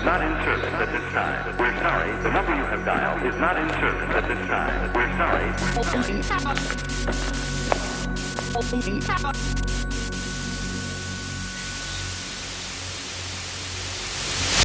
is not in service at this time. We're sorry. The number you have dialed is not in service at this time. We're sorry.